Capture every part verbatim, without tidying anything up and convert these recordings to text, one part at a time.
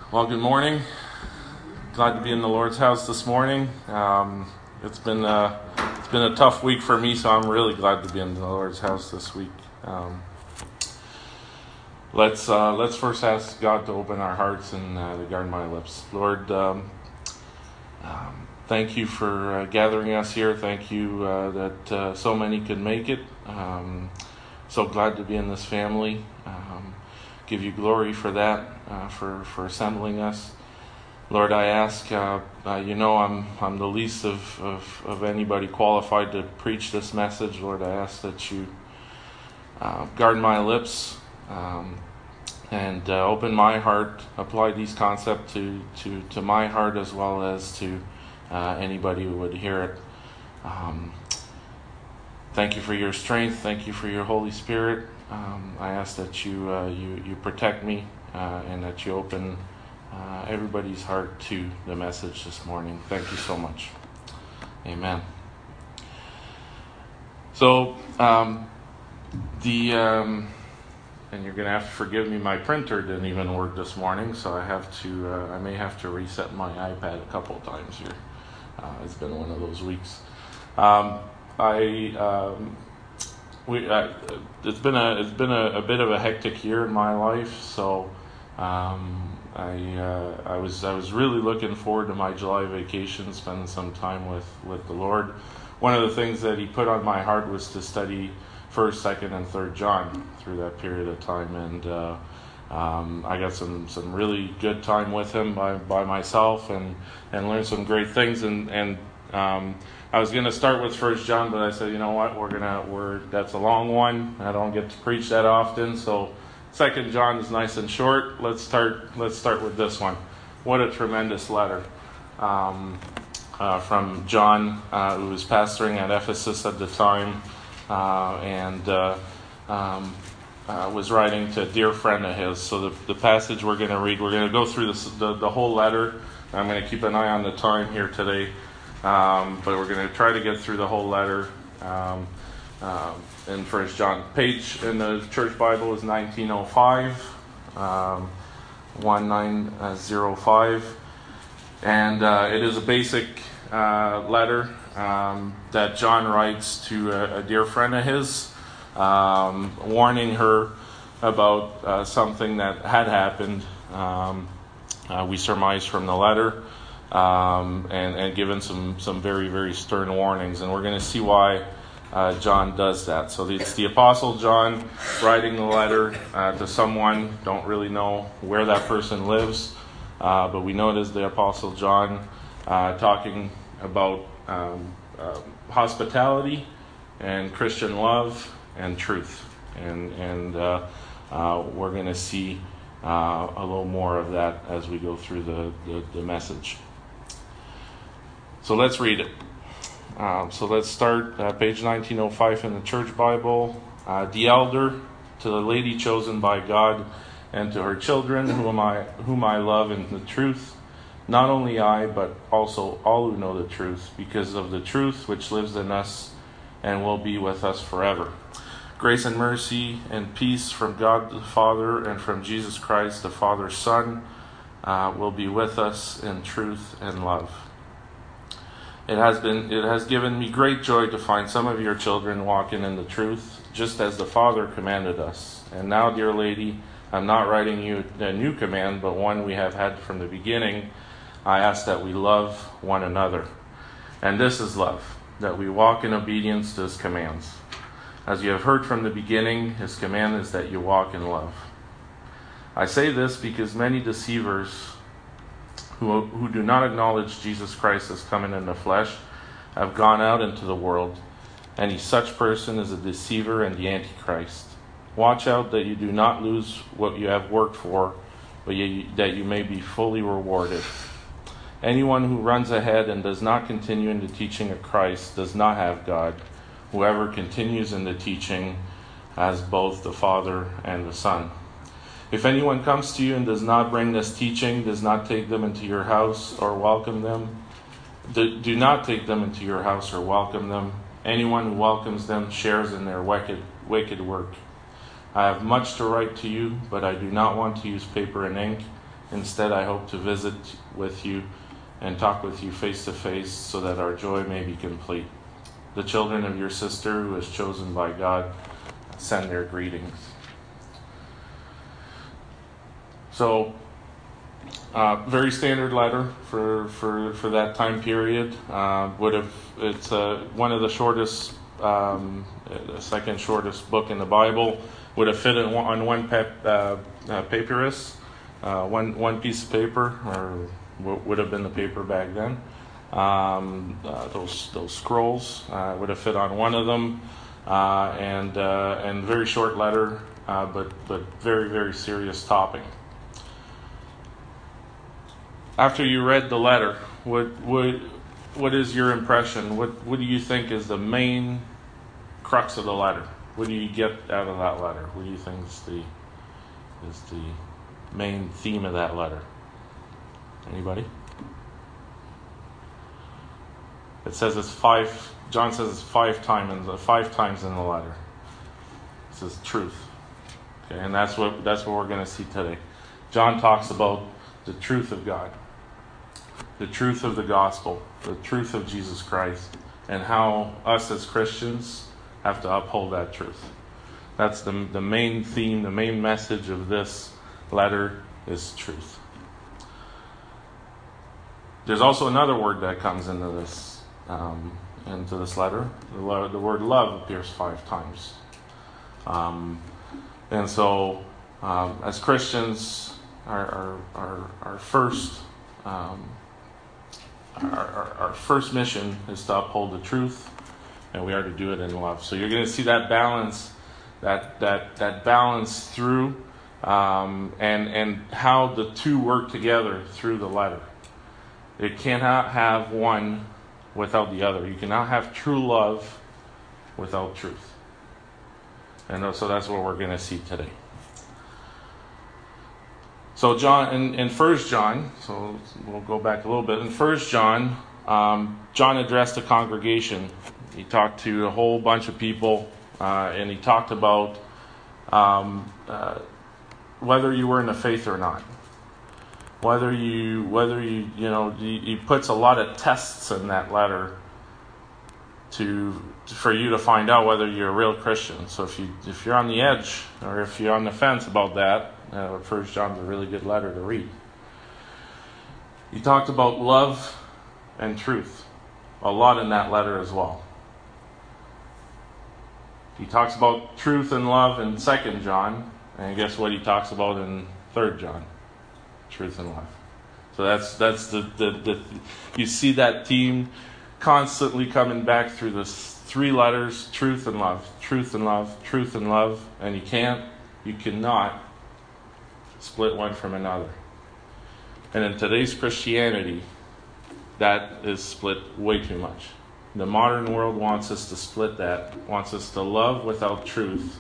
Well, good morning. Glad to be in the Lord's house this morning. Um, it's been a, it's been a tough week for me, so I'm really glad to be in the Lord's house this week. Um, let's uh, let's first ask God to open our hearts and uh, to guard my lips. Lord, um, um, thank you for uh, gathering us here. Thank you uh, that uh, so many could make it. Um, so glad to be in this family. Um, give you glory for that, uh, for, for assembling us. Lord, I ask, uh, uh, you know I'm I'm the least of, of, of anybody qualified to preach this message. Lord, I ask that you uh, guard my lips um, and uh, open my heart, apply these concepts to, to, to my heart as well as to uh, anybody who would hear it. Um, thank you for your strength. Thank you for your Holy Spirit. Um, I ask that you uh, you you protect me uh, and that you open uh, everybody's heart to the message this morning. Thank you so much. Amen. So um, the um, and you're going to have to forgive me. My printer didn't even work this morning, so I have to uh, I may have to reset my iPad a couple of times here. Uh, it's been one of those weeks. Um, I. Um, We, uh, it's been a it's been a, a bit of a hectic year in my life, so um, I uh, I was I was really looking forward to my July vacation, spending some time with, with the Lord. One of the things that He put on my heart was to study First, Second, and Third John through that period of time, and uh, um, I got some, some really good time with Him by by myself, and, and learned some great things, and and. Um, I was going to start with First John, but I said, you know what, we're gonna we're that's a long one. I don't get to preach that often, so Second John is nice and short. Let's start. Let's start with this one. What a tremendous letter um, uh, from John, uh, who was pastoring at Ephesus at the time, uh, and uh, um, uh, was writing to a dear friend of his. So the the passage we're going to read, we're going to go through this, the the whole letter. I'm going to keep an eye on the time here today. Um, but we're going to try to get through the whole letter um, um, in First John. Page in the Church Bible is nineteen oh five, um, nineteen oh five, and uh, it is a basic uh, letter um, that John writes to a, a dear friend of his, um, warning her about uh, something that had happened. Um, uh, we surmise from the letter. Um, and, and given some, some very, very stern warnings. And we're going to see why uh, John does that. So it's the Apostle John writing the letter uh, to someone. Don't really know where that person lives, uh, but we know it is the Apostle John uh, talking about um, uh, hospitality and Christian love and truth. And, and uh, uh, we're going to see uh, a little more of that as we go through the, the, the message. So let's read it. Um, so let's start uh, page nineteen oh five in the Church Bible. Uh, the elder to the lady chosen by God and to her children, whom I whom I love in the truth. Not only I, but also all who know the truth, because of the truth which lives in us and will be with us forever. Grace and mercy and peace from God the Father and from Jesus Christ, the Father's Son, uh, will be with us in truth and love. It has been, it has given me great joy to find some of your children walking in the truth, just as the Father commanded us. And now, dear lady, I'm not writing you a new command, but one we have had from the beginning. I ask that we love one another. And this is love, that we walk in obedience to His commands. As you have heard from the beginning, His command is that you walk in love. I say this because many deceivers Who, who do not acknowledge Jesus Christ as coming in the flesh, have gone out into the world. Any such person is a deceiver and the Antichrist. Watch out that you do not lose what you have worked for, but you, that you may be fully rewarded. Anyone who runs ahead and does not continue in the teaching of Christ does not have God. Whoever continues in the teaching has both the Father and the Son. If anyone comes to you and does not bring this teaching, does not take them into your house or welcome them, do, do not take them into your house or welcome them. Anyone who welcomes them shares in their wicked, wicked work. I have much to write to you, but I do not want to use paper and ink. Instead, I hope to visit with you and talk with you face to face so that our joy may be complete. The children of your sister who is chosen by God send their greetings. So, uh, very standard letter for, for, for that time period. Uh, would have it's uh, one of the shortest, um, the second shortest book in the Bible. Would have fit in one, on one pep, uh, uh, papyrus, uh, one one piece of paper, or what would have been the paper back then. Um, uh, those those scrolls uh, would have fit on one of them, uh, and uh, and very short letter, uh, but but very very serious topic. After you read the letter, what what what is your impression? What what do you think is the main crux of the letter? What do you get out of that letter? What do you think is the is the main theme of that letter? Anybody? It says it's five. John says it's five times five times in the letter. It says truth. Okay, and that's what that's what we're going to see today. John talks about the truth of God, the truth of the gospel, the truth of Jesus Christ, and how us as Christians have to uphold that truth. That's the the main theme, the main message of this letter is truth. There's also another word that comes into this um, into this letter. The, lo- the word love appears five times, um, and so um, as Christians, our our our, our first um, our, our, our first mission is to uphold the truth. And we are to do it in love. So you're going to see that balance, that that that balance through, um, and and how the two work together through the letter. It cannot have one without the other. You cannot have true love without truth. And so that's what we're going to see today. So John in, in First John, so we'll go back a little bit. In First John, um, John addressed the congregation. He talked to a whole bunch of people, uh, and he talked about um, uh, whether you were in the faith or not. Whether you, whether you, you know, he, he puts a lot of tests in that letter to for you to find out whether you're a real Christian. So if you if you're on the edge or if you're on the fence about that, uh, First John's a really good letter to read. He talked about love and truth a lot in that letter as well. He talks about truth and love in Second John, and guess what he talks about in Third John? Truth and love. So that's that's the, the, the you see that theme constantly coming back through the three letters: truth and love, truth and love, truth and love, and you can't, you cannot split one from another. And in today's Christianity, that is split way too much. The modern world wants us to split that, wants us to love without truth.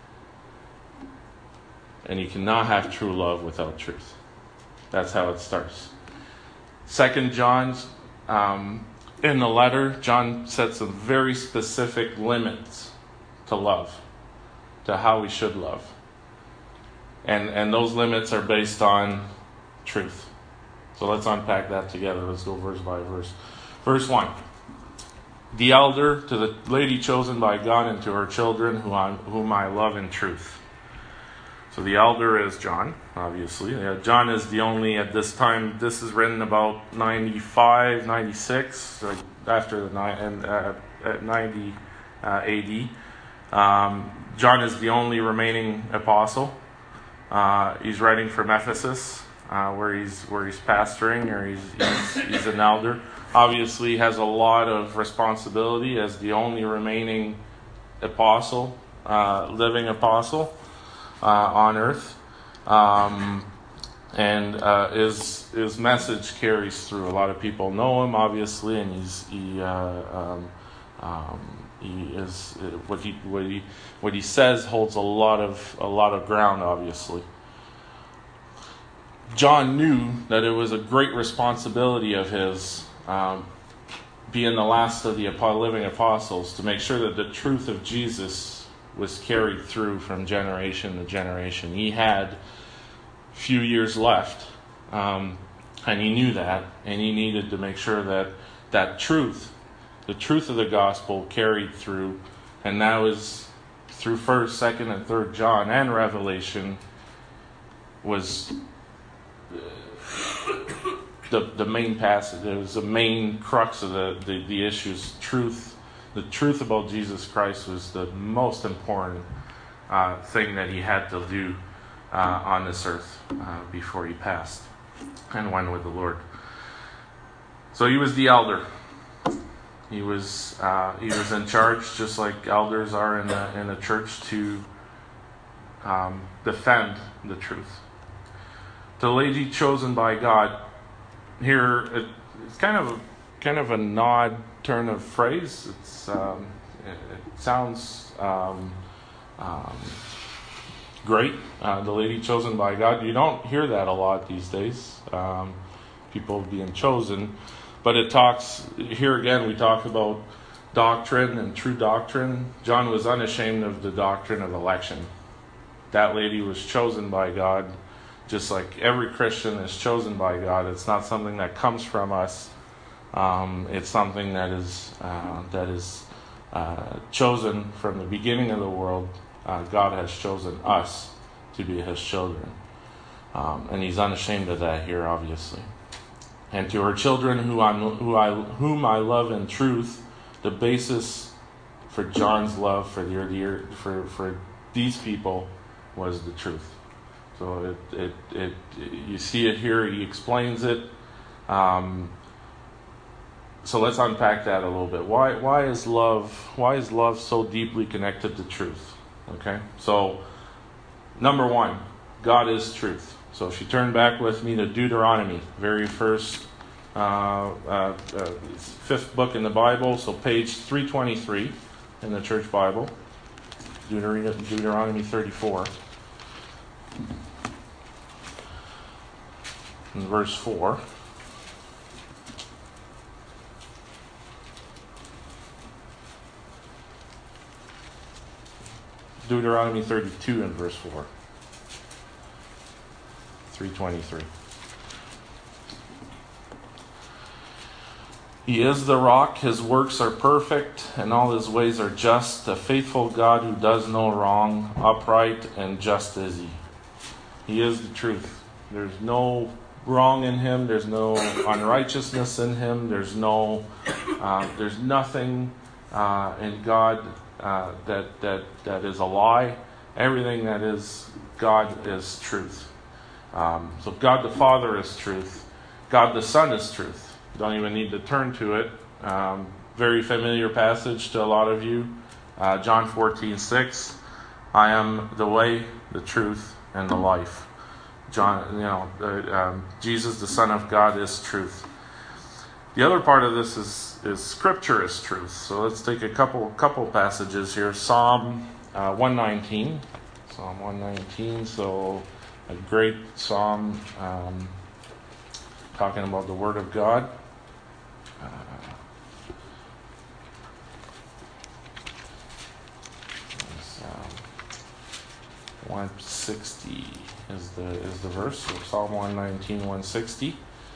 And you cannot have true love without truth. That's how it starts. Second John, um, in the letter, John sets some very specific limits to love, to how we should love. And, and those limits are based on truth. So let's unpack that together. Let's go verse by verse. Verse one. The elder to the lady chosen by God and to her children whom I, whom I love in truth. So the elder is John, obviously. Uh, John is the only, at this time, this is written about ninety-five, ninety-six, uh, after the and, uh, at ninety uh, A D. Um, John is the only remaining apostle. Uh, he's writing from Ephesus, uh, where he's where he's pastoring, or he's he's, he's an elder. Obviously, has a lot of responsibility as the only remaining apostle, uh, living apostle uh, on earth, um, and uh, his his message carries through. A lot of people know him, obviously, and he's he uh, um, um, he is what he what he what he says holds a lot of a lot of ground, obviously. John knew that it was a great responsibility of his, um, being the last of the living apostles, to make sure that the truth of Jesus was carried through from generation to generation. He had a few years left Um, and he knew that, and he needed to make sure that that truth, the truth of the gospel, carried through, and that was through First, Second, and Third John and Revelation, was the the main passage. It was the main crux of the, the, the issues. Truth, the truth about Jesus Christ was the most important uh, thing that he had to do uh, on this earth uh, before he passed and went with the Lord. So he was the elder. He was uh, he was in charge, just like elders are in a, in a church, to um, defend the truth. The lady chosen by God. Here, it, it's kind of a, kind of an odd turn of phrase. It's um, it, it sounds um, um, great. Uh, the lady chosen by God. You don't hear that a lot these days. Um, people being chosen. But it talks, here again, we talk about doctrine and true doctrine. John was unashamed of the doctrine of election. That lady was chosen by God, just like every Christian is chosen by God. It's not something that comes from us. Um, it's something that is uh, that is uh, chosen from the beginning of the world. Uh, God has chosen us to be His children. Um, and He's unashamed of that here, obviously. And to her children, who I'm, who I, whom I love in truth, the basis for John's love for the for for these people was the truth. So it it it you see it here. He explains it. Um, so let's unpack that a little bit. Why why is love why is love so deeply connected to truth? Okay, so number one, God is truth. So if you turn back with me to Deuteronomy, very first, uh, uh, uh, fifth book in the Bible, so page three twenty-three in the Church Bible, Deuteronomy, Deuteronomy thirty-four, and verse four. Deuteronomy thirty-two and verse four. three twenty-three. He is the rock, His works are perfect, and all His ways are just, a faithful God who does no wrong, upright and just is He. He is the truth. There's no wrong in Him, there's no unrighteousness in Him, there's no, uh, there's nothing uh, in God uh, that, that, that is a lie. Everything that is God is truth. Um, so God the Father is truth. God the Son is truth. You don't even need to turn to it. Um, very familiar passage to a lot of you. Uh, John fourteen six. I am the way, the truth, and the life. John, you know, uh, um, Jesus the Son of God is truth. The other part of this is is Scripture is truth. So let's take a couple couple passages here. Psalm uh, one nineteen. Psalm one nineteen. So. A great psalm um, talking about the Word of God. Uh, um, one sixty is the is the verse. So Psalm one nineteen, one sixty.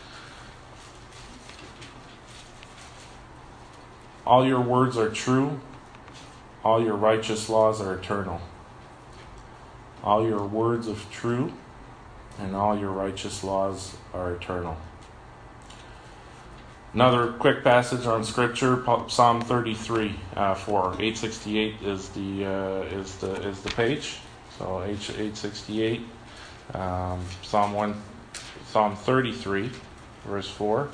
All your words are true. All your righteous laws are eternal. All your words of true and all your righteous laws are eternal. Another quick passage on Scripture, Psalm thirty-three, uh, four. eight sixty-eight is the uh, is the is the page. So eight sixty-eight, um, Psalm one, Psalm thirty-three, verse four.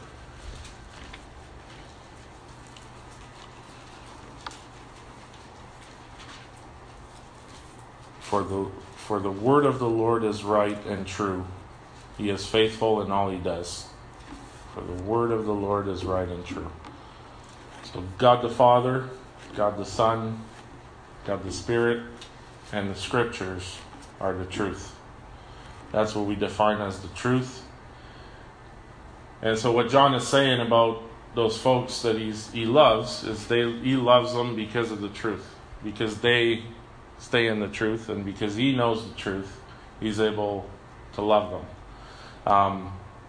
For the For the word of the Lord is right and true. He is faithful in all He does. For the word of the Lord is right and true. So God the Father, God the Son, God the Spirit, and the Scriptures are the truth. That's what we define as the truth. And so what John is saying about those folks that he's, he loves is they he loves them because of the truth. Because they stay in the truth, and because He knows the truth, He's able to love them. Um,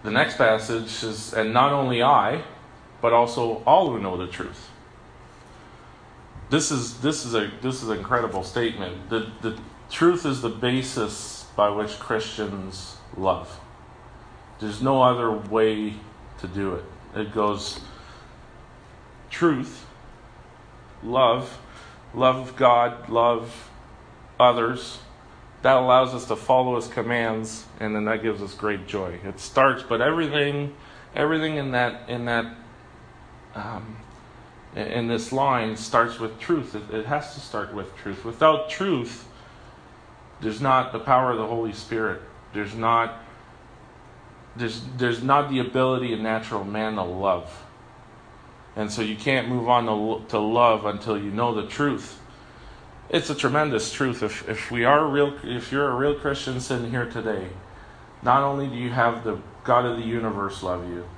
the next passage is, and not only I, but also all who know the truth. This is this is a this is an incredible statement. The the truth is the basis by which Christians love. There's no other way to do it. It goes truth, love, love of God, love others. That allows us to follow His commands, and then that gives us great joy. It starts, but everything, everything in that in that um, in this line starts with truth. It, it has to start with truth. Without truth, there's not the power of the Holy Spirit. There's not there's there's not the ability in natural man to love, and so you can't move on to, to love until you know the truth. It's a tremendous truth. If if we are real, if you're a real Christian sitting here today, not only do you have the God of the universe love you,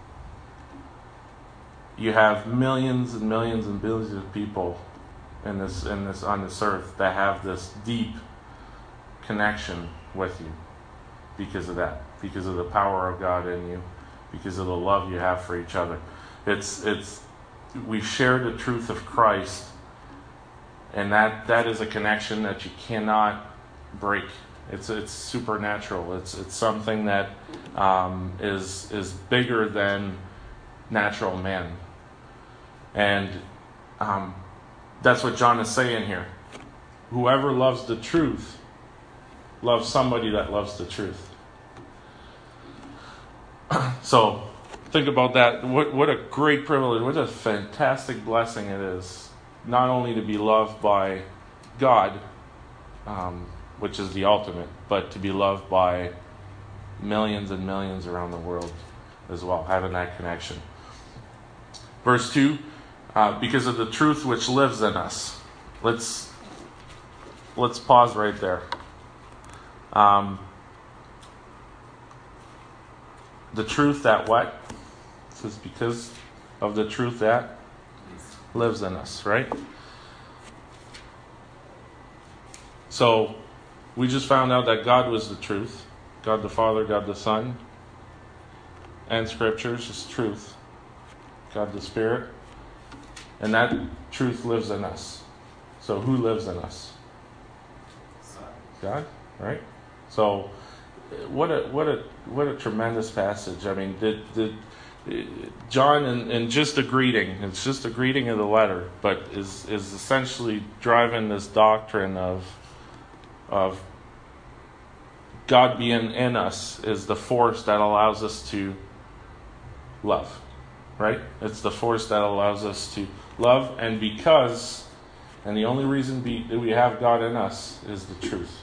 you have millions and millions and billions of people in this in this on this earth that have this deep connection with you because of that, because of the power of God in you, because of the love you have for each other. It's it's we share the truth of Christ. And that, that is a connection that you cannot break. It's it's supernatural. It's it's something that um, is is bigger than natural man. And um, that's what John is saying here. Whoever loves the truth loves somebody that loves the truth. So think about that. What what a great privilege. What a fantastic blessing it is. Not only to be loved by God, um, which is the ultimate, but to be loved by millions and millions around the world as well, having that connection. Verse two, uh, because of the truth which lives in us. Let's let's pause right there. Um, the truth that what? It says because of the truth that lives in us, right? So we just found out that God was the truth. God the Father, God the Son, and Scriptures is truth. God the Spirit. And that truth lives in us. So who lives in us? God, right? So what a what a what a tremendous passage. I mean, did did John, in, in just a greeting, it's just a greeting of the letter, but is is essentially driving this doctrine of of God being in us is the force that allows us to love, right? It's the force that allows us to love, and because, and the only reason be, that we have God in us is the truth.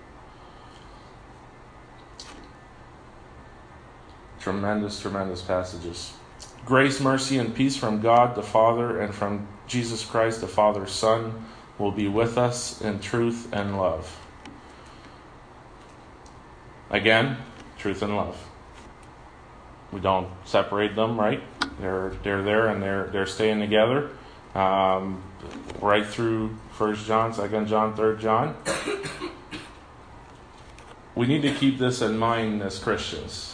Tremendous, tremendous passages. Grace, mercy, and peace from God the Father and from Jesus Christ the Father's Son will be with us in truth and love. Again, truth and love. We don't separate them, right? They're they're there and they're they're staying together. Um, right through First John, Second John, Third John. We need to keep this in mind as Christians.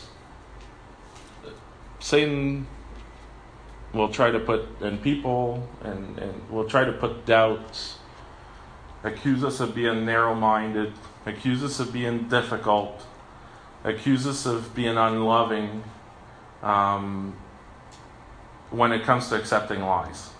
Satan will try to put in people and, and will try to put doubts, accuse us of being narrow-minded, accuse us of being difficult, accuse us of being unloving um, when it comes to accepting lies.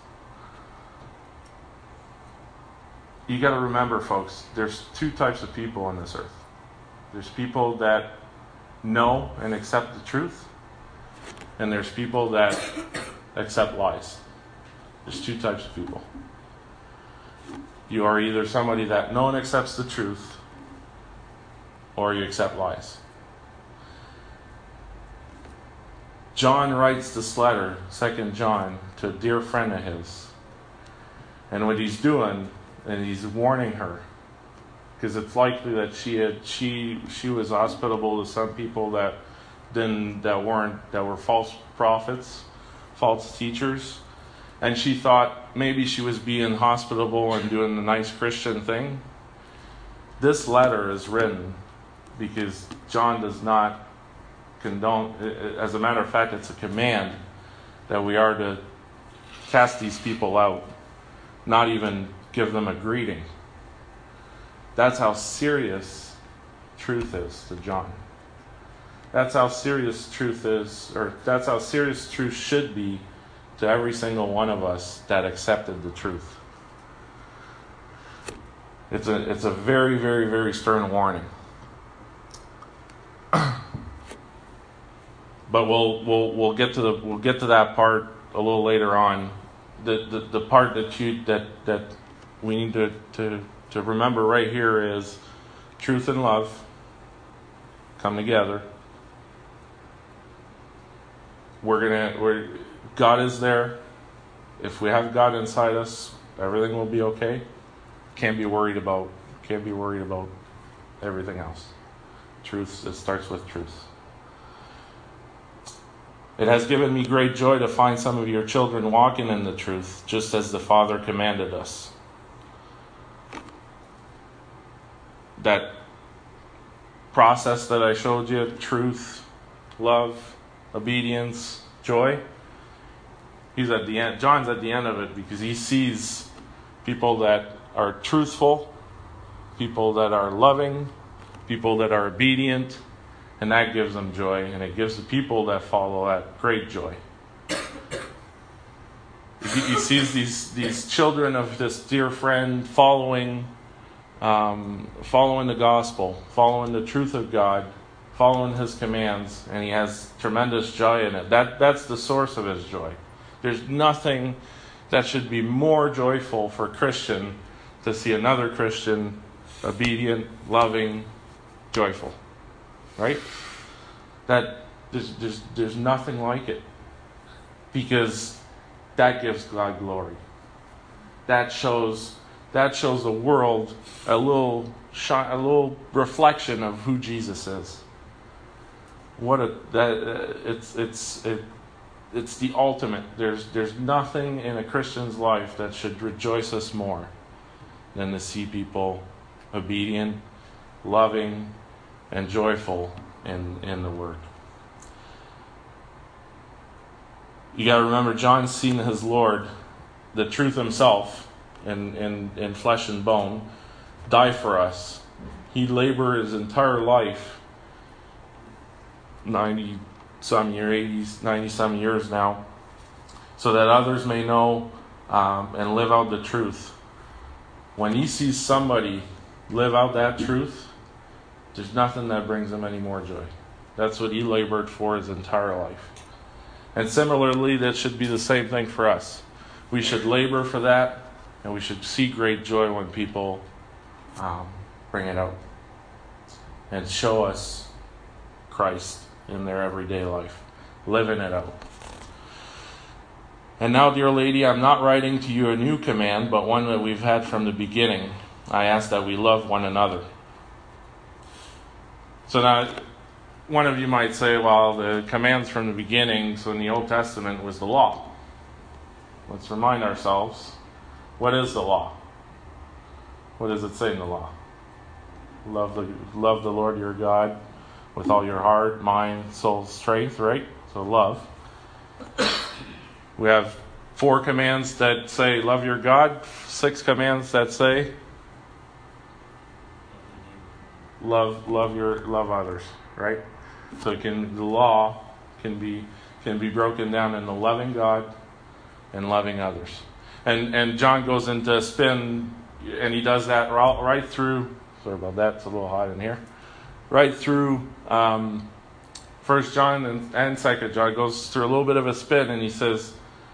You got to remember, folks, there's two types of people on this earth. There's people that know and accept the truth, and there's people that accept lies. There's two types of people. You are either somebody that knows and accepts the truth, or you accept lies. John writes this letter, Second John, to a dear friend of his. And what he's doing, and he's warning her, because it's likely that she had she she was hospitable to some people that didn't that weren't that were false prophets, false teachers, and she thought maybe she was being hospitable and doing the nice Christian thing. This letter is written because John does not condone. As a matter of fact, it's a command that we are to cast these people out, not even give them a greeting. That's how serious truth is to John. That's how serious truth is, or that's how serious truth should be to every single one of us that accepted the truth. It's a it's a very, very, very stern warning. But we'll we'll we'll get to the we'll get to that part a little later on. The the, the part that you that, that we need to, to, to remember right here is truth and love come together. We're gonna we're God is there. If we have God inside us, everything will be okay. Can't be worried about can't be worried about everything else. Truth, it starts with truth. It has given me great joy to find some of your children walking in the truth, just as the Father commanded us. That process that I showed you, truth, love, obedience, joy, he's at the end. John's at the end of it because he sees people that are truthful, people that are loving, people that are obedient, and that gives them joy, and it gives the people that follow that great joy. He, he sees these these children of this dear friend following, um, following the gospel, following the truth of God, following His commands, and he has tremendous joy in it. That that's the source of his joy. There's nothing that should be more joyful for a Christian to see another Christian obedient, loving, joyful. Right? That there's, there's, there's nothing like it. Because that gives God glory. That shows that shows the world a little shine, a little reflection of who Jesus is. What a that uh, it's it's it, it's the ultimate. There's there's nothing in a Christian's life that should rejoice us more than to see people obedient, loving, and joyful in, in the Word. You got to remember, John's seen his Lord, the truth himself, in, in, in flesh and bone, die for us. He labored his entire life, ninety some years, eighty, ninety some years now, so that others may know um, and live out the truth. When he sees somebody live out that truth, there's nothing that brings him any more joy. That's what he labored for his entire life. And similarly, that should be the same thing for us. We should labor for that, and we should see great joy when people um, bring it out and show us Christ in their everyday life, living it out. And now, dear lady, I'm not writing to you a new command, but one that we've had from the beginning. I ask that we love one another. So now, one of you might say, well, the commands from the beginning, so in the Old Testament, was the law. Let's remind ourselves, what is the law? What does it say in the law? Love the, love the Lord your God with all your heart, mind, soul, strength, right? So love. We have four commands that say, love your God. Six commands that say, love love your love others, right? So it can the law can be can be broken down into loving God and loving others. And and John goes into a spin, and he does that right, right through. Sorry about that; it's a little hot in here. Right through um, First John and, and Second John goes through a little bit of a spin, and he says,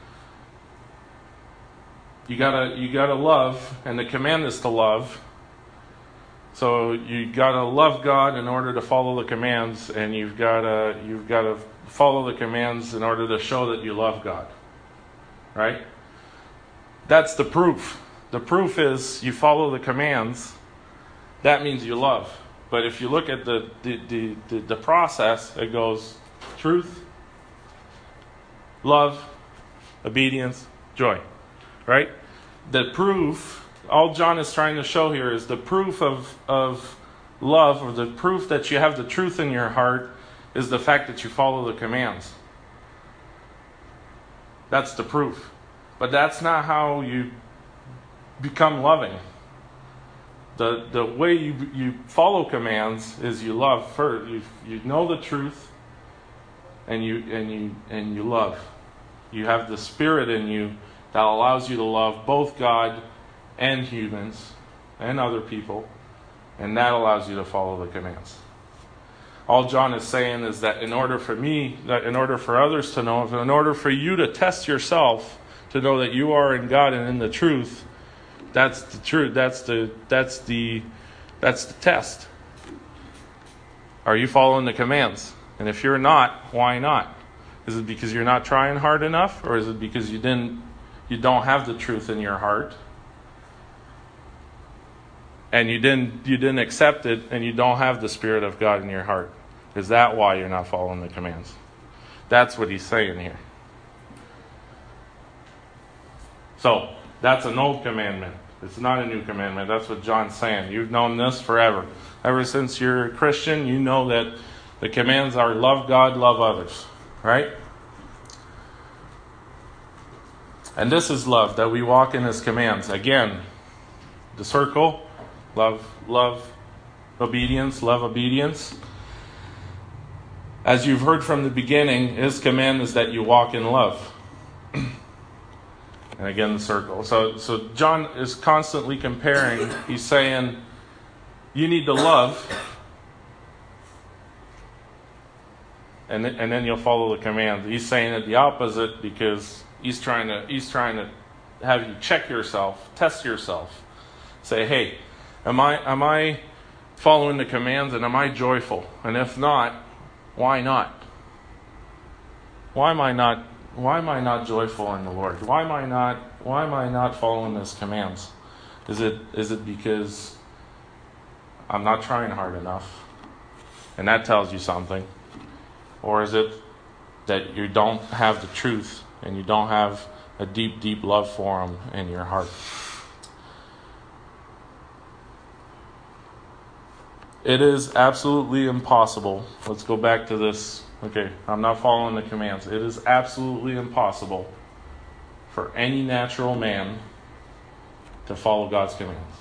"You gotta you gotta love, and the command is to love." So you gotta love God in order to follow the commands, and you've gotta you've gotta follow the commands in order to show that you love God. Right? That's the proof. The proof is you follow the commands. That means you love. But if you look at the the, the, the, the process, it goes truth, love, obedience, joy. Right? The proof, all John is trying to show here is the proof of, of love, or the proof that you have the truth in your heart, is the fact that you follow the commands. That's the proof. But that's not how you become loving. The the way you you follow commands is you love first. You you know the truth, and you and you and you love. You have the Spirit in you that allows you to love both God and humans and other people, and that allows you to follow the commands. All John is saying is that in order for me, that in order for others to know, in order for you to test yourself, to know that you are in God and in the truth, that's the truth. That's the that's the that's the test. Are you following the commands? And if you're not, why not? Is it because you're not trying hard enough, or is it because you didn't you don't have the truth in your heart? And you didn't you didn't accept it, and you don't have the Spirit of God in your heart. Is that why you're not following the commands? That's what he's saying here. So, that's an old commandment. It's not a new commandment. That's what John's saying. You've known this forever. Ever since you're a Christian, you know that the commands are love God, love others. Right? And this is love, that we walk in his commands. Again, the circle, love, love, obedience, love, obedience. As you've heard from the beginning, his command is that you walk in love. And again, the circle. So, so John is constantly comparing. He's saying, you need to love, and and then you'll follow the command. He's saying it the opposite because he's trying to he's trying to have you check yourself, test yourself, say, hey, am I am I following the commands, and am I joyful? And if not, why not? Why am I not? Why am I not joyful in the Lord? Why am I not? Why am I not following His commands? Is it is it because I'm not trying hard enough, and that tells you something, or is it that you don't have the truth and you don't have a deep, deep love for Him in your heart? It is absolutely impossible. Let's go back to this. Okay, I'm not following the commands. It is absolutely impossible for any natural man to follow God's commands.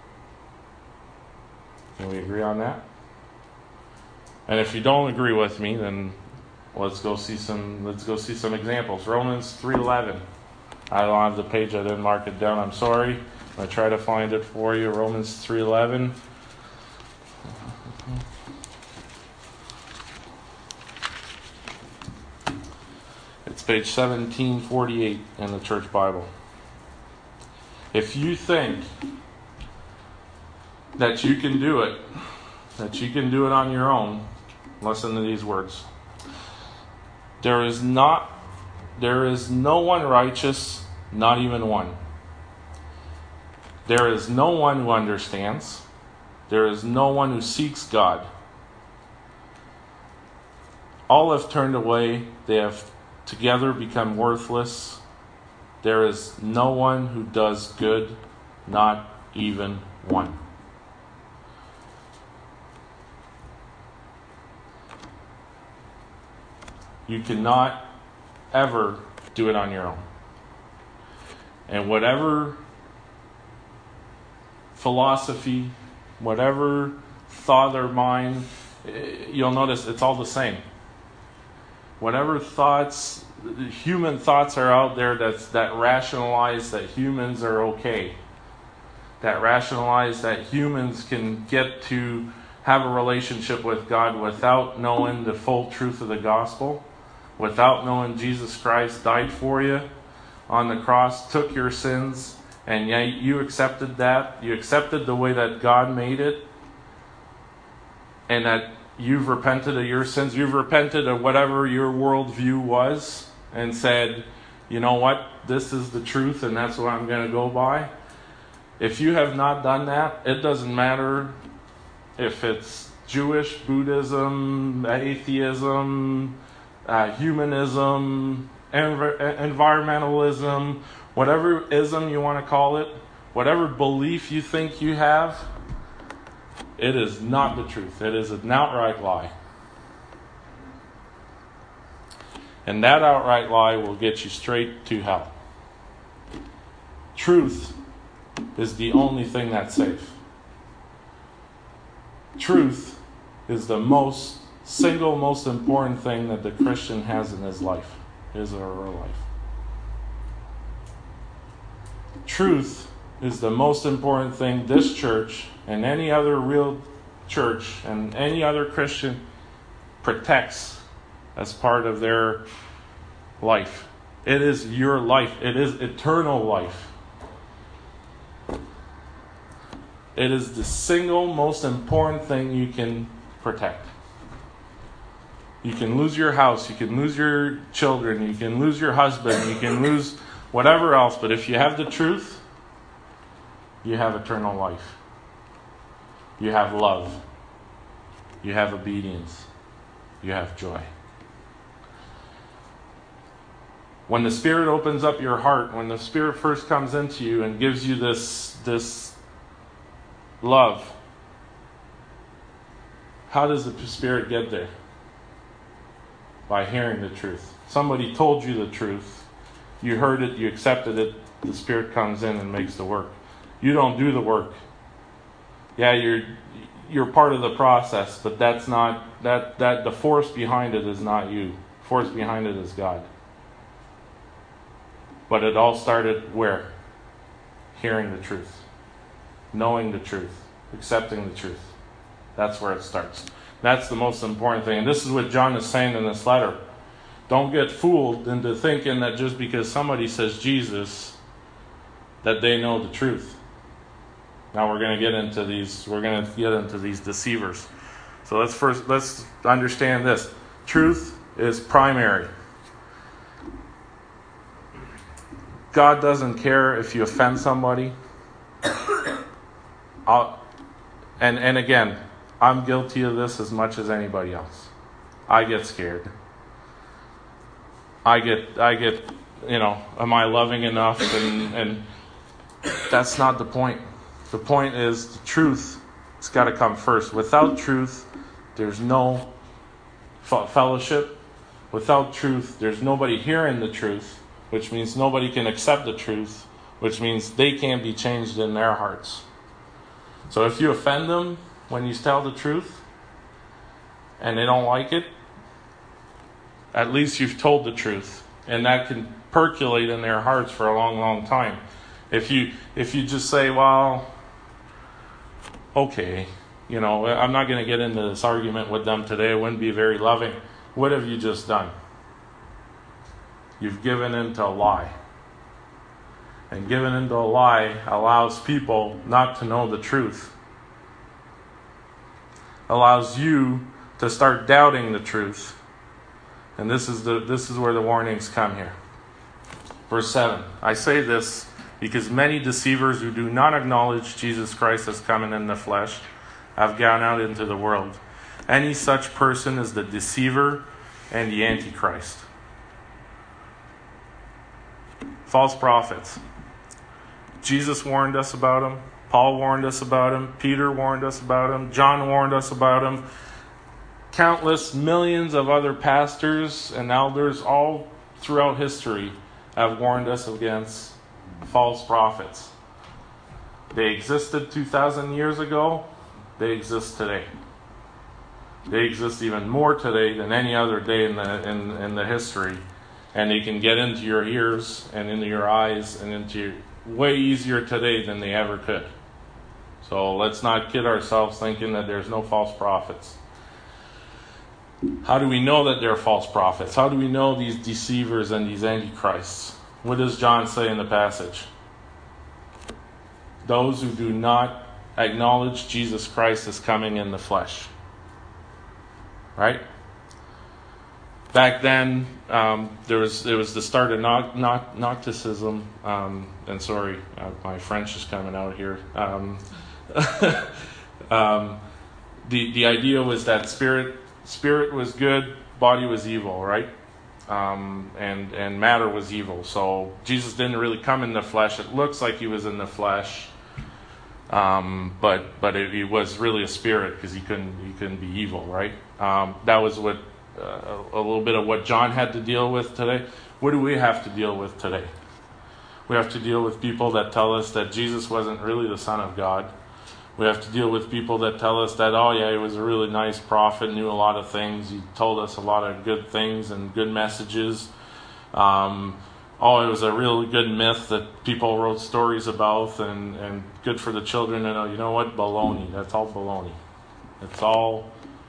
Can we agree on that? And if you don't agree with me, then let's go see some let's go see some examples. Romans three eleven. I don't have the page, I didn't mark it down. I'm sorry. I'm going to try to find it for you. Romans three eleven. It's page seventeen forty-eight in the Church Bible. If you think that you can do it, that you can do it on your own, listen to these words. There is not, there is no one righteous, not even one. There is no one who understands. There is no one who seeks God. All have turned away. They have together become worthless. There is no one who does good, not even one. You cannot ever do it on your own. And whatever philosophy, whatever thought or mind, you'll notice it's all the same. Whatever thoughts, human thoughts are out there that's, that rationalize that humans are okay. That rationalize that humans can get to have a relationship with God without knowing the full truth of the gospel. Without knowing Jesus Christ died for you on the cross, took your sins, and yet you accepted that. You accepted the way that God made it, and that you've repented of your sins. You've repented of whatever your worldview was and said, you know what, this is the truth and that's what I'm going to go by. If you have not done that, it doesn't matter if it's Jewish, Buddhism, atheism, uh, humanism, env- environmentalism, whatever ism you want to call it, whatever belief you think you have, it is not the truth. It is an outright lie. And that outright lie will get you straight to hell. Truth is the only thing that's safe. Truth is the most, single most important thing that the Christian has in his life, his or her life. Truth is the most important thing this church and any other real church and any other Christian protects as part of their life. It is your life. It is eternal life. It is the single most important thing you can protect. You can lose your house, you can lose your children, you can lose your husband, you can lose whatever else, but if you have the truth, you have eternal life. You have love. You have obedience. You have joy. When the Spirit opens up your heart, when the Spirit first comes into you and gives you this, this love, how does the Spirit get there? By hearing the truth. Somebody told you the truth. You heard it, you accepted it, the Spirit comes in and makes the work. You don't do the work. Yeah, you're you're part of the process, but that's not that that the force behind it is not you. The force behind it is God. But it all started where? Hearing the truth. Knowing the truth. Accepting the truth. That's where it starts. That's the most important thing. And this is what John is saying in this letter. Don't get fooled into thinking that just because somebody says Jesus, that they know the truth. Now we're going to get into these, we're going to get into these deceivers. So let's first, let's understand this. Truth is primary. God doesn't care if you offend somebody. I'll, and, and again, I'm guilty of this as much as anybody else. I get scared. I get, I get, you know, am I loving enough? And, and that's not the point. The point is the truth has got to come first. Without truth, there's no fellowship. Without truth, there's nobody hearing the truth, which means nobody can accept the truth, which means they can't be changed in their hearts. So if you offend them when you tell the truth and they don't like it, at least you've told the truth, and that can percolate in their hearts for a long, long time. If you if you just say, well, okay, you know, I'm not going to get into this argument with them today. It wouldn't be very loving. What have you just done? You've given into a lie. And giving into a lie allows people not to know the truth. Allows you to start doubting the truth. And this is the this is where the warnings come here. Verse seven. I say this because many deceivers who do not acknowledge Jesus Christ as coming in the flesh have gone out into the world. Any such person is the deceiver and the antichrist. False prophets. Jesus warned us about them. Paul warned us about them. Peter warned us about them. John warned us about them. Countless millions of other pastors and elders all throughout history have warned us against false prophets. They existed two thousand years ago. They exist today. They exist even more today than any other day in the in, in the history. And they can get into your ears and into your eyes and into your, way easier today than they ever could. So let's not kid ourselves thinking that there's no false prophets. How do we know that they're false prophets? How do we know these deceivers and these antichrists? What does John say in the passage? Those who do not acknowledge Jesus Christ as coming in the flesh. Right? Back then, um, there was it was the start of Gno- Gno- Gnosticism. Um, and sorry, uh, my French is coming out here. Um, um, the the idea was that spirit spirit was good, body was evil, right? Um, and and matter was evil. So Jesus didn't really come in the flesh. It looks like he was in the flesh, um, but but it, he was really a spirit because he couldn't he couldn't be evil, right? Um, that was what uh, a little bit of what John had to deal with today. What do we have to deal with today? We have to deal with people that tell us that Jesus wasn't really the Son of God. We have to deal with people that tell us that, oh yeah, he was a really nice prophet, knew a lot of things, he told us a lot of good things and good messages. Um, oh, it was a really good myth that people wrote stories about and, and good for the children to know. You know what? Baloney. That's all baloney. It's all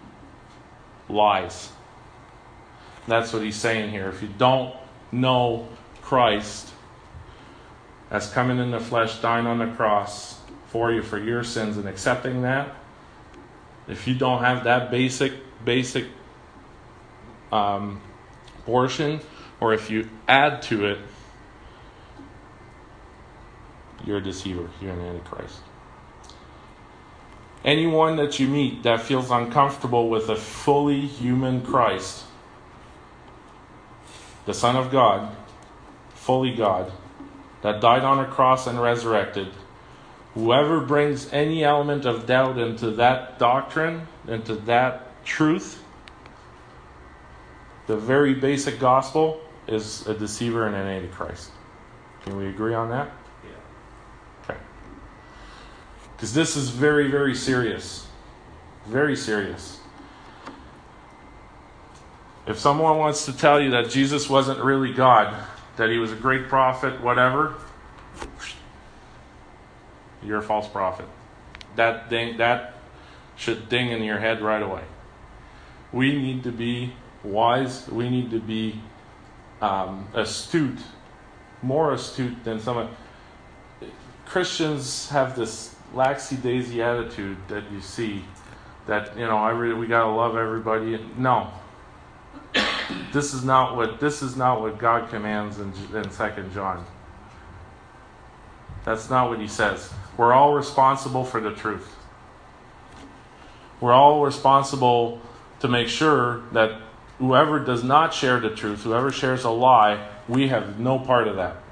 lies. That's what he's saying here. If you don't know Christ as coming in the flesh, dying on the cross for you for your sins and accepting that, if you don't have that basic, basic um, portion, or if you add to it, you're a deceiver. You're an antichrist. Anyone that you meet that feels uncomfortable with a fully human Christ, the Son of God, fully God, that died on a cross and resurrected, whoever brings any element of doubt into that doctrine, into that truth, the very basic gospel, is a deceiver and an antichrist. Can we agree on that? Yeah. Okay. Because this is very, very serious. Very serious. If someone wants to tell you that Jesus wasn't really God, that he was a great prophet, whatever, you're a false prophet. That ding, that should ding in your head right away. We need to be wise. We need to be um, astute, more astute than some. Christians have this laxy-daisy attitude that you see, that, you know, I really, we gotta love everybody. No, this is not what this is not what God commands in, in Second John. That's not what he says. We're all responsible for the truth. We're all responsible to make sure that whoever does not share the truth, whoever shares a lie, we have no part of that.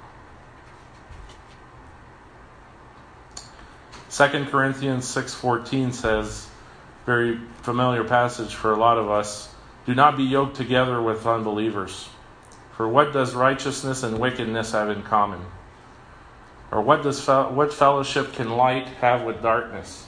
Second Corinthians six fourteen says, very familiar passage for a lot of us, do not be yoked together with unbelievers. For what does righteousness and wickedness have in common? Or what does fe- what fellowship can light have with darkness?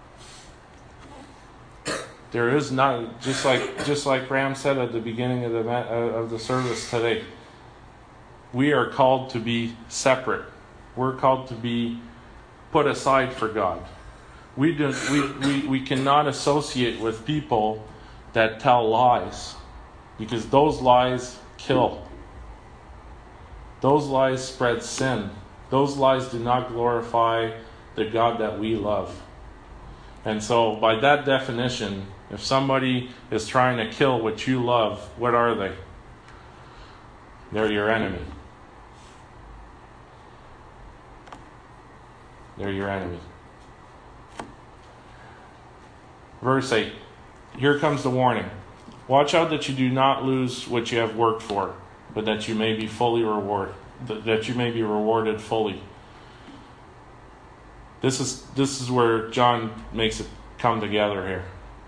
There is not, just like just like Ram said at the beginning of the uh, of the service today. We are called to be separate. We're called to be put aside for God. We do we, we, we cannot associate with people that tell lies, because those lies kill. Those lies spread sin. Those lies do not glorify the God that we love. And so, by that definition, if somebody is trying to kill what you love, what are they? They're your enemy. They're your enemy. Verse eight. Here comes the warning. Watch out that you do not lose what you have worked for, but that you may be fully rewarded. That you may be rewarded fully. This is this is where John makes it come together here.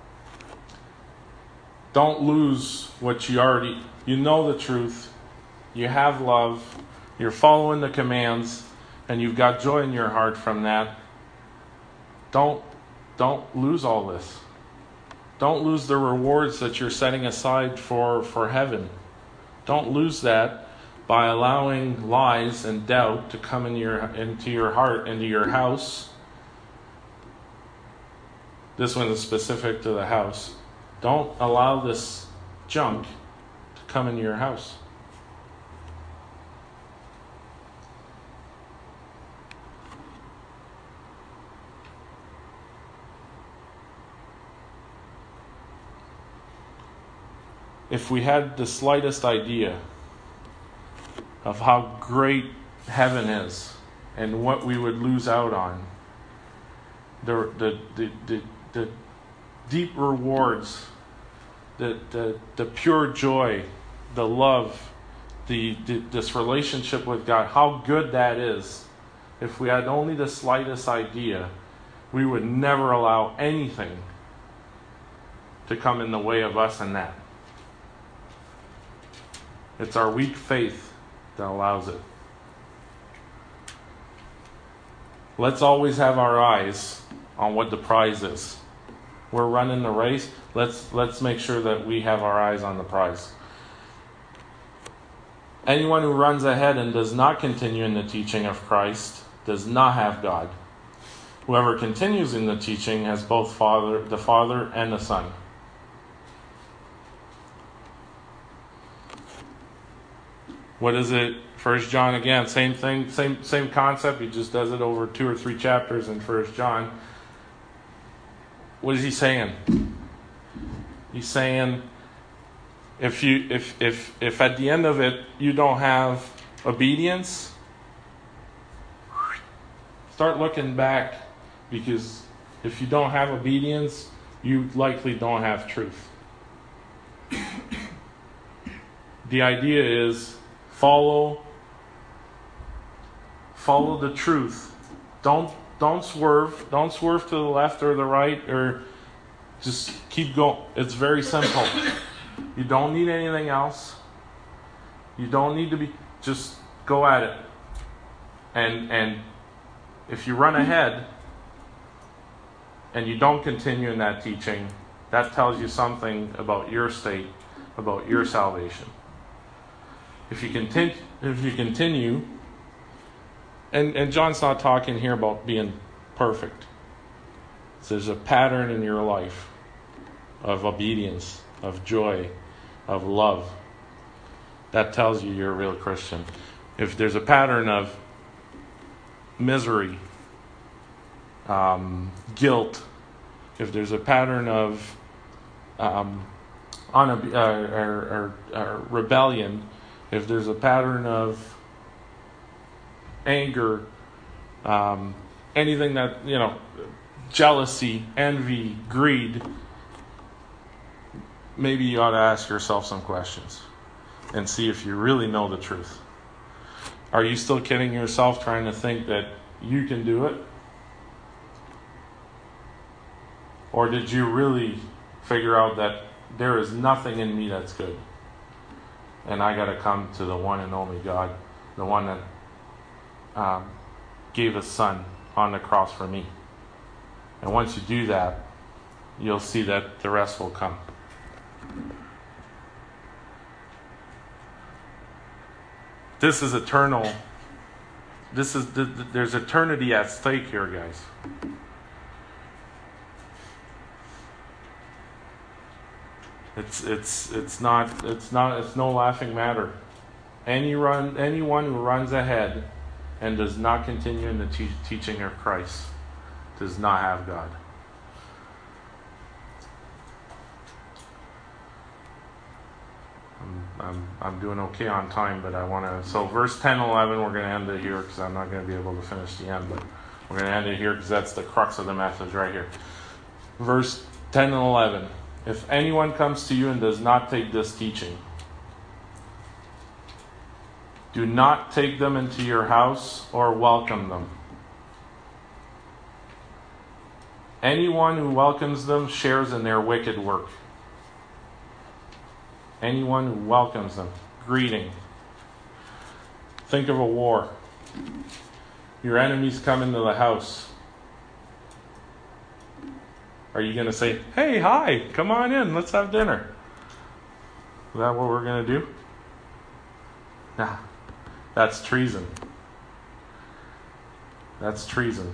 Don't lose what you already, you know the truth, you have love, you're following the commands, and you've got joy in your heart from that. Don't don't lose all this. Don't lose the rewards that you're setting aside for, for heaven. Don't lose that by allowing lies and doubt to come in your, into your heart, into your house. This one is specific to the house. Don't allow this junk to come into your house. If we had the slightest idea of how great heaven is and what we would lose out on, the the the, the, the deep rewards, the, the the pure joy, the love, the, the this relationship with God, how good that is. If we had only the slightest idea, we would never allow anything to come in the way of us in that. It's our weak faith that allows it. Let's always have our eyes on what the prize is. We're running the race. Let's let's make sure that we have our eyes on the prize. Anyone who runs ahead and does not continue in the teaching of Christ does not have God. Whoever continues in the teaching has both Father, the Father and the Son. What is it? First John again, same thing, same same concept. He just does it over two or three chapters in First John. What is he saying? He's saying, if you if if if at the end of it you don't have obedience, start looking back, because if you don't have obedience, you likely don't have truth. The idea is follow follow the truth. Don't don't swerve. Don't swerve to the left or the right, or just keep going. It's very simple. You don't need anything else. You don't need to be, just go at it. And and if you run ahead and you don't continue in that teaching, that tells you something about your state, about your salvation. If you continue, if you continue, and, and John's not talking here about being perfect. So there's a pattern in your life of obedience, of joy, of love. That tells you you're a real Christian. If there's a pattern of misery, um, guilt, if there's a pattern of um, unob- uh, or, or, or rebellion, if there's a pattern of anger, um, anything that, you know, jealousy, envy, greed, maybe you ought to ask yourself some questions and see if you really know the truth. Are you still kidding yourself trying to think that you can do it? Or did you really figure out that there is nothing in me that's good, and I got to come to the one and only God, the one that um, gave His Son on the cross for me? And once you do that, you'll see that the rest will come. This is eternal. This is the, the, there's eternity at stake here, guys. It's it's it's not it's not it's no laughing matter. Any run anyone who runs ahead and does not continue in the te- teaching of Christ does not have God. I'm I'm I'm doing okay on time, but I want to. So verse ten, eleven, we're going to end it here because I'm not going to be able to finish the end, but we're going to end it here because that's the crux of the message right here. Verse ten and eleven. If anyone comes to you and does not take this teaching, do not take them into your house or welcome them. Anyone who welcomes them shares in their wicked work. Anyone who welcomes them. Greeting. Think of a war. Your enemies come into the house. Are you going to say, hey, hi, come on in, let's have dinner? Is that what we're going to do? Nah, that's treason. That's treason.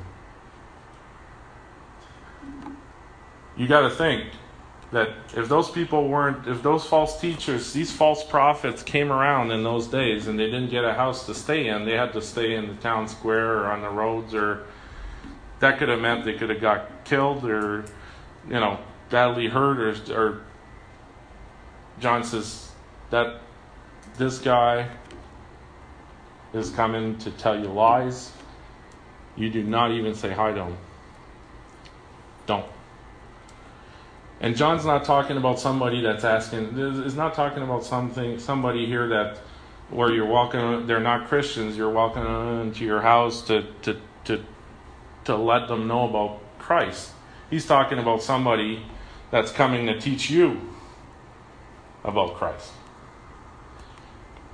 You got to think that if those people weren't, if those false teachers, these false prophets came around in those days and they didn't get a house to stay in, they had to stay in the town square or on the roads, or that could have meant they could have got killed or, you know, badly hurt, or, or John says that this guy is coming to tell you lies. You do not even say hi to him. Don't. And John's not talking about somebody that's asking, is not talking about something, somebody here that where you're walking, they're not Christians, you're walking into your house to to to to let them know about Christ. He's talking about somebody that's coming to teach you about Christ.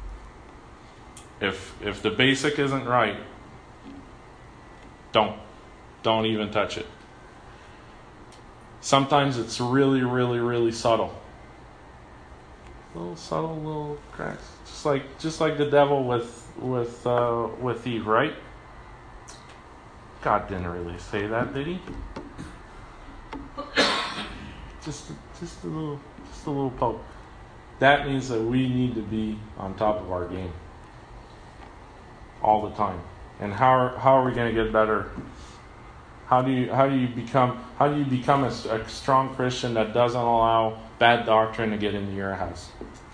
If if the basic isn't right, don't. Don't even touch it. Sometimes it's really, really, really subtle. Little subtle little cracks. Just like just like the devil with with uh, with Eve, right? God didn't really say that, did he? Just just a little just a little poke. That means that we need to be on top of our game all the time. And how are, how are we going to get better? How do you how do you become how do you become a, a strong Christian that doesn't allow bad doctrine to get into your house?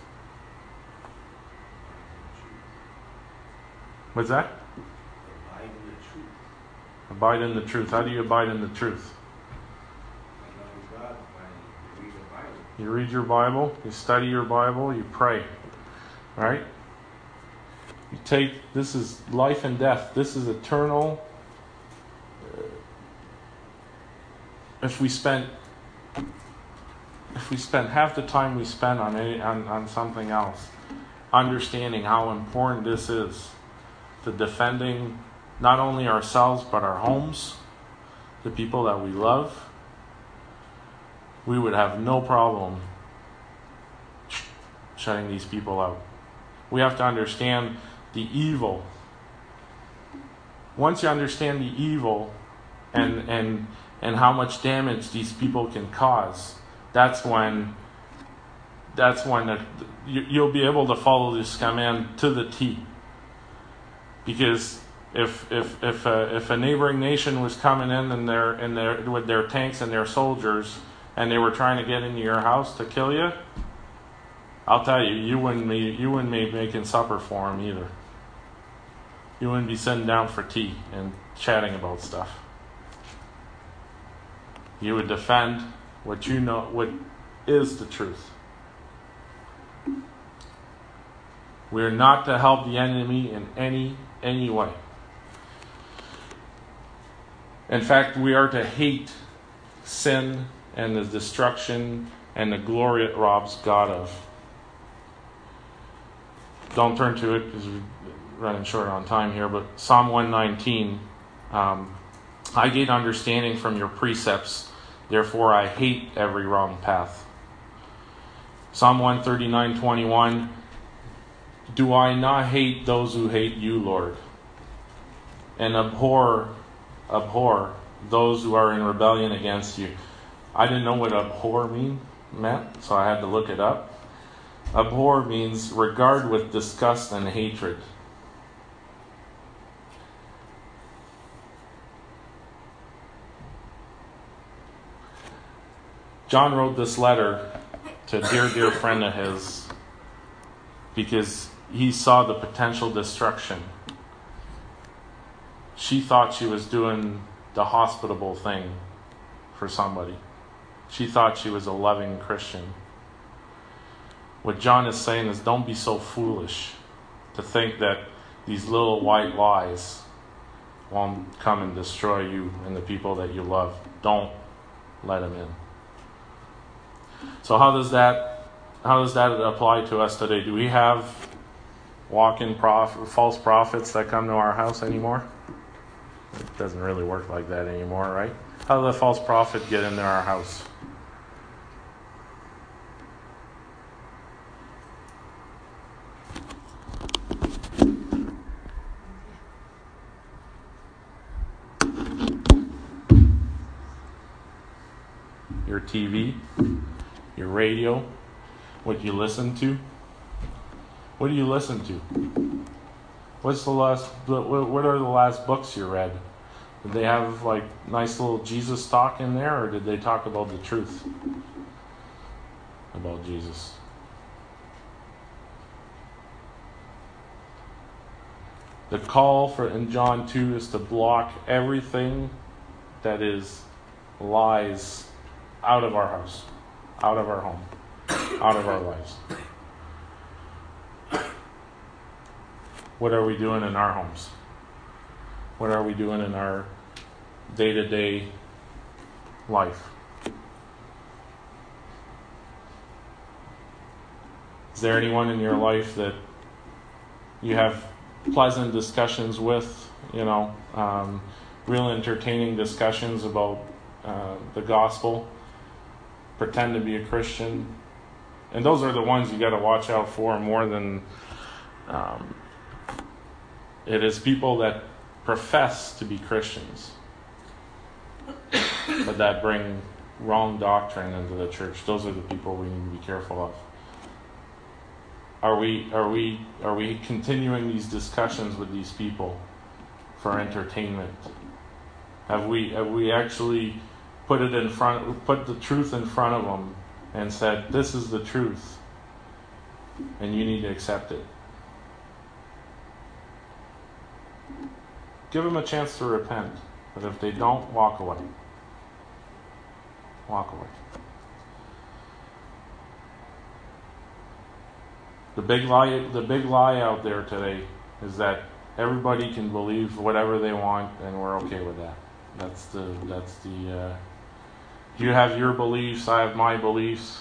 What's that? Abide in the truth. Abide in the truth. How do you abide in the truth? I love God by reading the Bible. You read your Bible, you study your Bible, you pray. Right? You take, this is life and death. This is eternal. If we spent if we spend half the time we spend on, any, on on something else, understanding how important this is to defending not only ourselves but our homes, the people that we love, we would have no problem shutting these people out. We have to understand the evil. Once you understand the evil and and and how much damage these people can cause, that's when that's when the, you, you'll be able to follow this command to the T. Because if if if a, if a neighboring nation was coming in and their in their with their tanks and their soldiers and they were trying to get into your house to kill you, I'll tell you, you wouldn't be you wouldn't be making supper for them either. You wouldn't be sitting down for tea and chatting about stuff. You would defend what you know, what is the truth. We are not to help the enemy in any any way. In fact, we are to hate sin and the destruction and the glory it robs God of. Don't turn to it because we're running short on time here, but Psalm one nineteen, um, I gain understanding from your precepts, therefore I hate every wrong path. Psalm one thirty-nine twenty-one, do I not hate those who hate you, Lord, and abhor, abhor those who are in rebellion against you. I didn't know what abhor mean, meant, so I had to look it up. Abhor means regard with disgust and hatred. John wrote this letter to a dear, dear friend of his because he saw the potential destruction. She thought she was doing the hospitable thing for somebody. She thought she was a loving Christian. What John is saying is, don't be so foolish to think that these little white lies won't come and destroy you and the people that you love. Don't let them in. So how does that how does that apply to us today? Do we have walk-in prof- false prophets that come to our house anymore? It doesn't really work like that anymore, right? How does a false prophet get into our house? Your T V, your radio, what you listen to. What do you listen to? What's the last? What are the last books you read? Did they have like nice little Jesus talk in there, or did they talk about the truth about Jesus? The call for in John two is to block everything that is lies out of our house, out of our home, out of our lives. What are we doing in our homes? What are we doing in our day-to-day life? Is there anyone in your life that you have pleasant discussions with, you know, um, real entertaining discussions about uh, the gospel, pretend to be a Christian. And those are the ones you got to watch out for more than um, it is people that profess to be Christians, but that bring wrong doctrine into the church. Those are the people we need to be careful of. Are we are we are we continuing these discussions with these people for entertainment? Have we have we actually put it in front, put the truth in front of them, and said, "This is the truth, and you need to accept it"? Give them a chance to repent, but if they don't, walk away. Walk away. The big lie, the big lie out there today is that everybody can believe whatever they want, and we're okay with that. That's the that's the. Uh, you have your beliefs, I have my beliefs.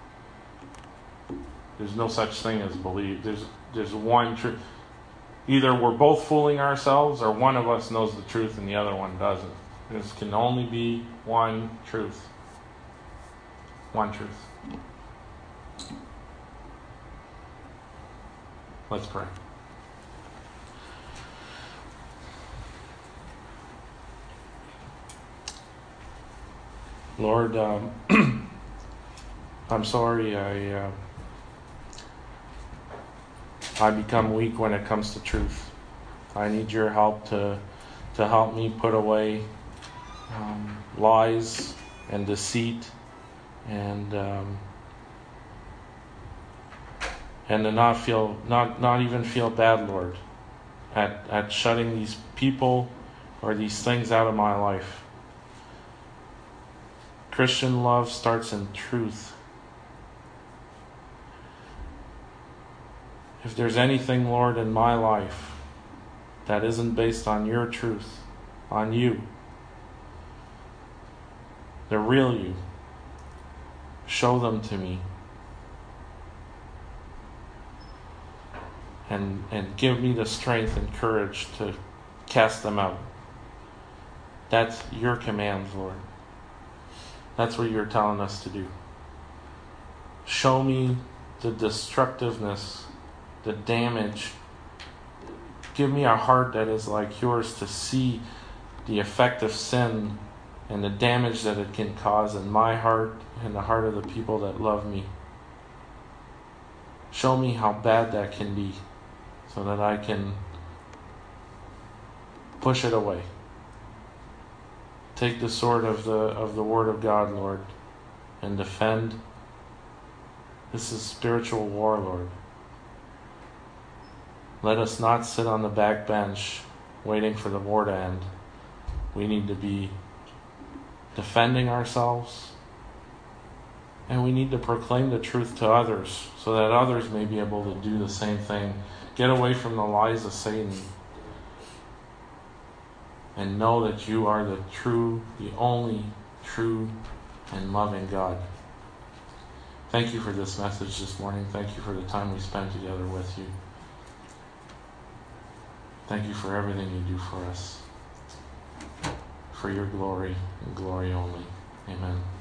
There's no such thing as belief. There's there's one truth. Either we're both fooling ourselves, or one of us knows the truth and the other one doesn't. There can only be one truth. One truth. Let's pray. Lord, um, I'm sorry I uh, I become weak when it comes to truth. I need your help to to help me put away um, lies and deceit and um, and to not feel not not even feel bad, Lord, at at shutting these people or these things out of my life. Christian love starts in truth. If there's anything, Lord, in my life that isn't based on your truth, on you, the real you, show them to me. And, and give me the strength and courage to cast them out. That's your commands, Lord. That's what you're telling us to do. Show me the destructiveness, the damage. Give me a heart that is like yours to see the effect of sin and the damage that it can cause in my heart and the heart of the people that love me. Show me how bad that can be so that I can push it away. Take the sword of the of the Word of God, Lord, and defend. This is spiritual war, Lord. Let us not sit on the back bench waiting for the war to end. We need to be defending ourselves, and we need to proclaim the truth to others so that others may be able to do the same thing. Get away from the lies of Satan and know that you are the true, the only true and loving God. Thank you for this message this morning. Thank you for the time we spent together with you. Thank you for everything you do for us. For your glory and glory only. Amen.